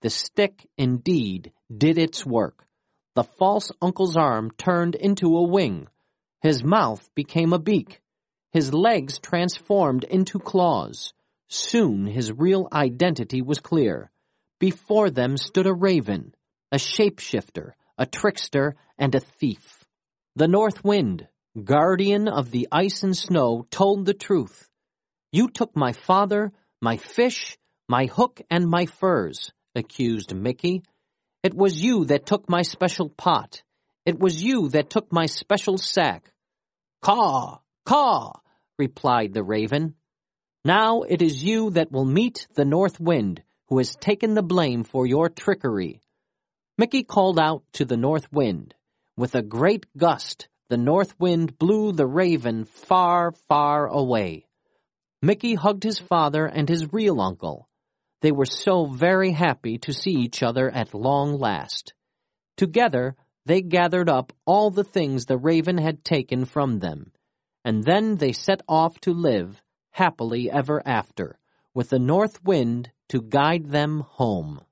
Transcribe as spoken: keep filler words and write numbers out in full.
The stick, indeed, did its work. The false uncle's arm turned into a wing. His mouth became a beak. His legs transformed into claws. Soon his real identity was clear. Before them stood a raven, a shapeshifter, a trickster, and a thief. The North Wind, guardian of the ice and snow, told the truth. "You took my father, my fish, my hook, and my furs," accused Mickey. "It was you that took my special pot. It was you that took my special sack." "Caw, caw," replied the raven. "Now it is you that will meet the North Wind, who has taken the blame for your trickery." Mickey called out to the North Wind. With a great gust, the North Wind blew the raven far, far away. Mickey hugged his father and his real uncle. They were so very happy to see each other at long last. Together, they gathered up all the things the raven had taken from them, and then they set off to live happily ever after, with the North Wind to guide them home.